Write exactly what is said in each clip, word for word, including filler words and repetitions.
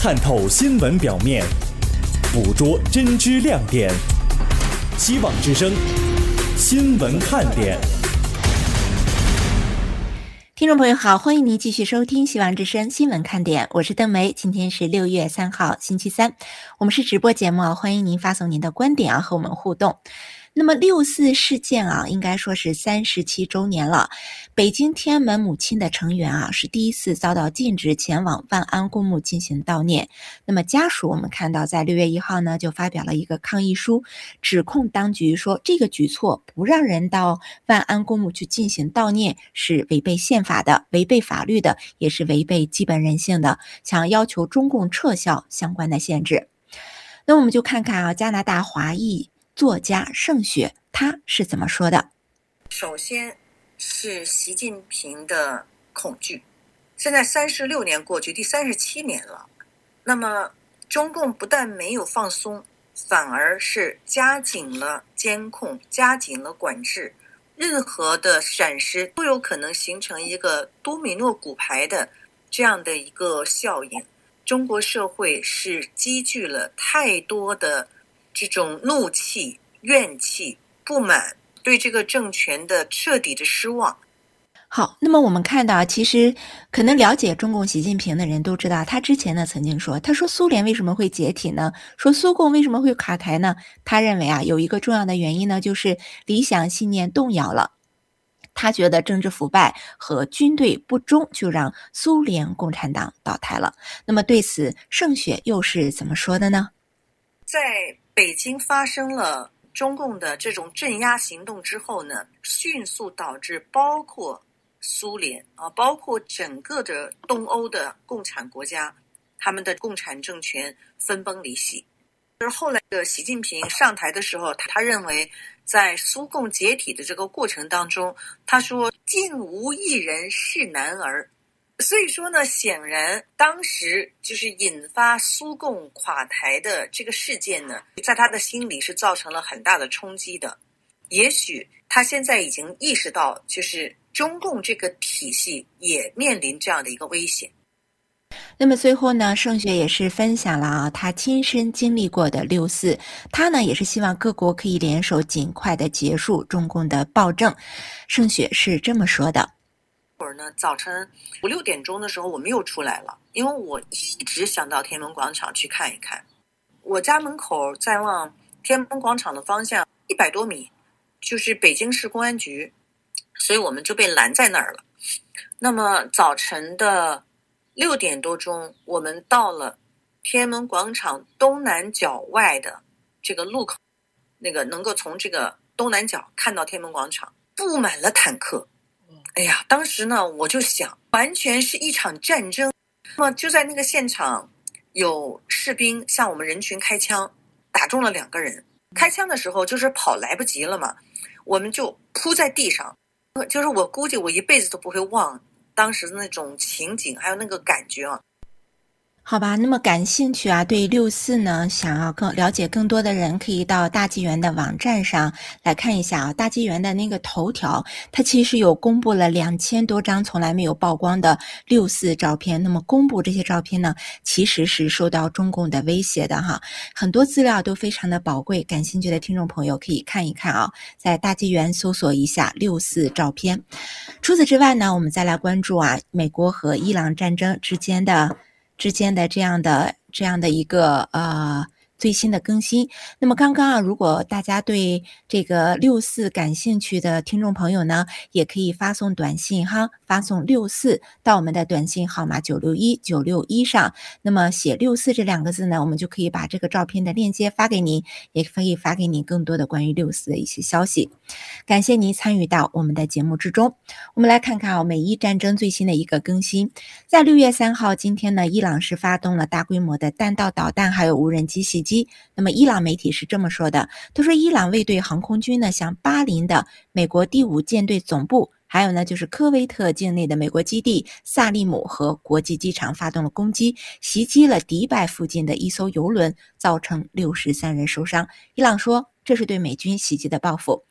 探透新闻表面，捕捉真知亮点。希望之声新闻看点。 听众朋友好，欢迎您继续收听希望之声新闻看点，我是邓梅。今天是六月三号星期三，我们是直播节目啊，欢迎您发送您的观点啊，和我们互动。那么六四事件啊，应该说是三十七周年了。北京天安门母亲的成员啊，是第一次遭到禁止前往万安公墓进行悼念。那么家属我们看到在六月一号呢，就发表了一个抗议书，指控当局说这个举措不让人到万安公墓去进行悼念是违背宪法的、违背法律的，也是违背基本人性的，想要求中共撤销相关的限制。那我们就看看啊，加拿大华裔作家盛雪他是怎么说的。 首先是习近平的恐惧，现在三十六年过去，第三十七年了，那么中共不但没有放松，反而是加紧了监控，加紧了管制，任何的闪失都有可能形成一个多米诺骨牌的这样的一个效应。中国社会是积聚了太多的这种怒气、怨气、不满，对这个政权的彻底的失望。 好，那么我们看到其实可能了解中共习近平的人都知道，他之前呢曾经说，他说苏联为什么会解体呢？说苏共为什么会垮台呢？他认为啊，有一个重要的原因呢，就是理想信念动摇了。他觉得政治腐败和军队不忠就让苏联共产党倒台了。那么对此盛雪又是怎么说的呢？ 在北京发生了中共的这种镇压行动之后呢，迅速导致包括苏联啊，包括整个的东欧的共产国家，他们的共产政权分崩离析。就是后来的习近平上台的时候，他认为在苏共解体的这个过程当中，他说竟无一人是男儿。所以说呢，显然当时就是引发苏共垮台的这个事件呢，在他的心里是造成了很大的冲击的。也许他现在已经意识到，就是中共这个体系也面临这样的一个危险。 那么最后呢，盛雪也是分享了啊，他亲身经历过的六四，他呢也是希望各国可以联手尽快的结束中共的暴政。盛雪是这么说的。 会儿呢，早晨五六点钟的时候，我们又出来了，因为我一直想到天安门广场去看一看。我家门口再往天安门广场的方向一百多米，就是北京市公安局，所以我们就被拦在那儿了。那么早晨的六点多钟，我们到了天安门广场东南角外的这个路口，那个能够从这个东南角看到天安门广场，布满了坦克。哎呀，当时呢，我就想，完全是一场战争。那么就在那个现场，有士兵向我们人群开枪，打中了两个人。开枪的时候就是跑来不及了嘛，我们就扑在地上。就是我估计我一辈子都不会忘当时的那种情景，还有那个感觉啊。 好吧，那么感兴趣啊，对六四呢，想要更了解更多的人，可以到大纪元的网站上来看一下啊。大纪元的那个头条，它其实有公布了两千多张从来没有曝光的六四照片。那么公布这些照片呢，其实是受到中共的威胁的哈，很多资料都非常的宝贵，感兴趣的听众朋友可以看一看啊，在大纪元搜索一下六四照片。除此之外呢，我们再来关注啊，美国和伊朗战争之间的。之间的这样的这样的一个呃最新的更新。那么刚刚啊，如果大家对这个六四感兴趣的听众朋友呢，也可以发送短信哈，发送六四到我们的短信号码九六一九六一上。那么写六四这两个字呢，我们就可以把这个照片的链接发给您，也可以发给您更多的关于六四的一些消息。感谢您参与到我们的节目之中。我们来看看啊，美伊战争最新的一个更新。在六月三号，今天呢，伊朗是发动了大规模的弹道导弹还有无人机袭击。那么伊朗媒体是这么说的，他说伊朗卫队航空军呢向巴林的美国第五舰队总部，还有呢就是科威特境内的美国基地萨利姆和国际机场发动了攻击，袭击了迪拜附近的一艘油轮，造成六十三人受伤。伊朗说这是对美军袭击的报复。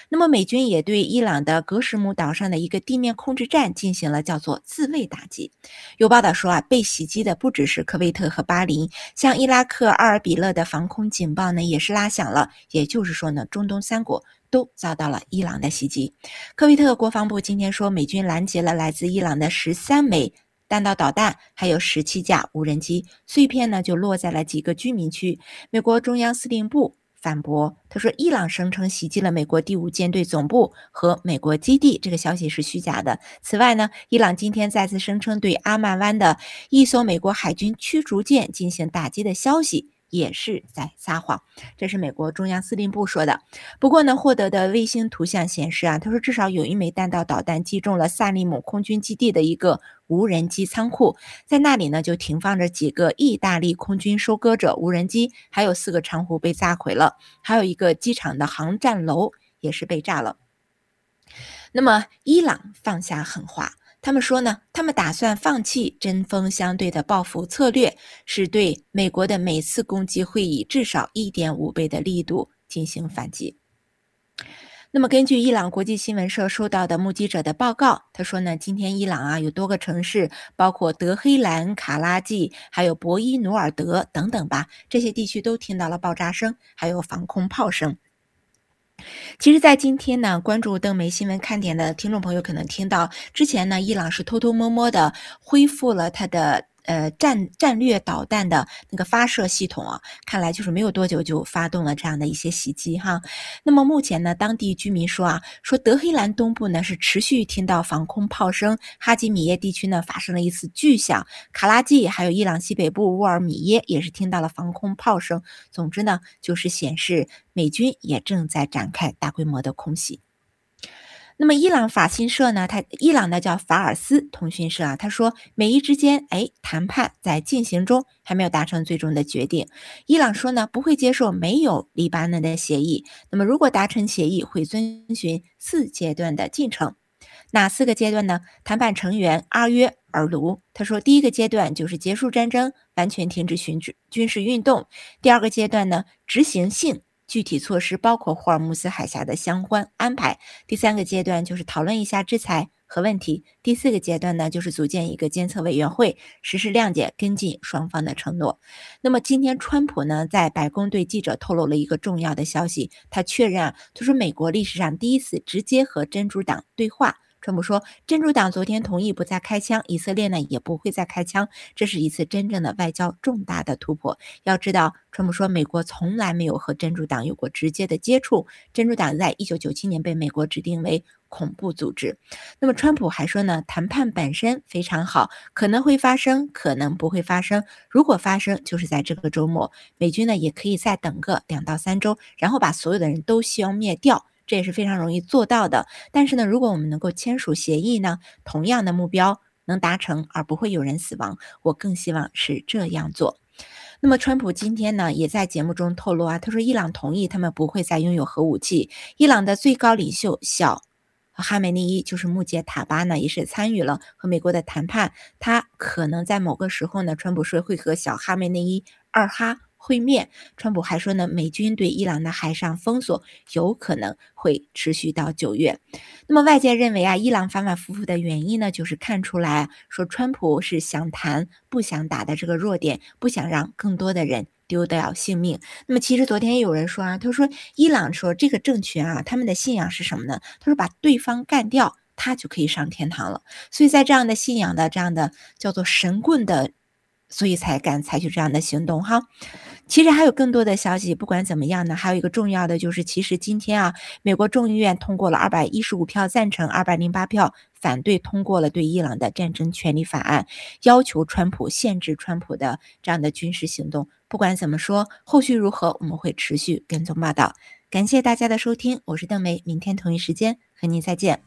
那么美军也对伊朗的格什姆岛上的一个地面控制站进行了叫做自卫打击。有报道说啊，被袭击的不只是科威特和巴林，像伊拉克阿尔比勒的防空警报呢也是拉响了，也就是说呢，中东三国都遭到了伊朗的袭击。科威特国防部今天说，美军拦截了来自伊朗的十三枚弹道导弹，还有十七架无人机，碎片呢就落在了几个居民区。美国中央司令部反驳，他说伊朗声称袭击了美国第五舰队总部和美国基地，这个消息是虚假的。此外呢，伊朗今天再次声称对阿曼湾的一艘美国海军驱逐舰进行打击的消息也是在撒谎，这是美国中央司令部说的。不过呢，获得的卫星图像显示啊，他说至少有一枚弹道导弹击中了萨利姆空军基地的一个无人机仓库，在那里呢就停放着几个意大利空军收割者无人机，还有四个长湖被炸毁了，还有一个机场的航站楼也是被炸了。那么伊朗放下狠话，他们说呢，他们打算放弃针锋相对的报复策略，是对美国的每次攻击会以至少 一点五 倍的力度进行反击。那么根据伊朗国际新闻社收到的目击者的报告，他说呢，今天伊朗啊有多个城市，包括德黑兰、卡拉季，还有博伊努尔德等等吧，这些地区都听到了爆炸声，还有防空炮声。其实在今天呢，关注邓媒新闻看点的听众朋友可能听到，之前呢伊朗是偷偷摸摸的恢复了它的呃战战略导弹的那个发射系统啊，看来就是没有多久就发动了这样的一些袭击哈。那么目前呢，当地居民说啊，说德黑兰东部呢是持续听到防空炮声，哈吉米耶地区呢发生了一次巨响，卡拉季还有伊朗西北部乌尔米耶也是听到了防空炮声。总之呢，就是显示美军也正在展开大规模的空袭。那么伊朗法新社呢，它伊朗的叫法尔斯通讯社啊，他说美伊之间哎谈判在进行中，还没有达成最终的决定。伊朗说呢，不会接受没有黎巴嫩的协议，那么如果达成协议，会遵循四阶段的进程。哪四个阶段呢？谈判成员阿约尔卢他说，第一个阶段就是结束战争，完全停止军军事运动。第二个阶段呢，执行性具体措施包括霍尔木斯海峡的相关安排。第三个阶段就是讨论一下制裁和问题。第四个阶段呢，就是组建一个监测委员会，实施谅解，跟进双方的承诺。那么今天川普呢，在白宫对记者透露了一个重要的消息，他确认啊，就是美国历史上第一次直接和真主党对话。川普说，真主党昨天同意不再开枪，以色列呢也不会再开枪，这是一次真正的外交重大的突破。要知道，川普说美国从来没有和真主党有过直接的接触，真主党在一九九七年被美国指定为恐怖组织。那么川普还说呢，谈判本身非常好，可能会发生，可能不会发生，如果发生就是在这个周末，美军呢也可以再等个两到三周，然后把所有的人都消灭掉，这也是非常容易做到的。但是呢，如果我们能够签署协议呢，同样的目标能达成，而不会有人死亡，我更希望是这样做。那么川普今天呢也在节目中透露啊，他说伊朗同意他们不会再拥有核武器。伊朗的最高领袖小哈梅内伊就是穆杰塔巴呢也是参与了和美国的谈判，他可能在某个时候呢，川普说会和小哈梅内伊二哈会面。川普还说呢，美军对伊朗的海上封锁有可能会持续到九月。那么外界认为啊，伊朗反反复复的原因呢，就是看出来啊，说川普是想谈不想打的这个弱点，不想让更多的人丢掉性命。那么其实昨天也有人说啊，他说伊朗说这个政权啊，他们的信仰是什么呢？他说把对方干掉，他就可以上天堂了。所以在这样的信仰的这样的叫做神棍的，所以才敢采取这样的行动哈。其实还有更多的消息，不管怎么样呢，还有一个重要的就是，其实今天啊，美国众议院通过了二百一十五票赞成，二百零八票反对，通过了对伊朗的战争权利法案，要求川普限制川普的这样的军事行动。不管怎么说，后续如何，我们会持续跟踪报道。感谢大家的收听，我是邓梅，明天同一时间和您再见。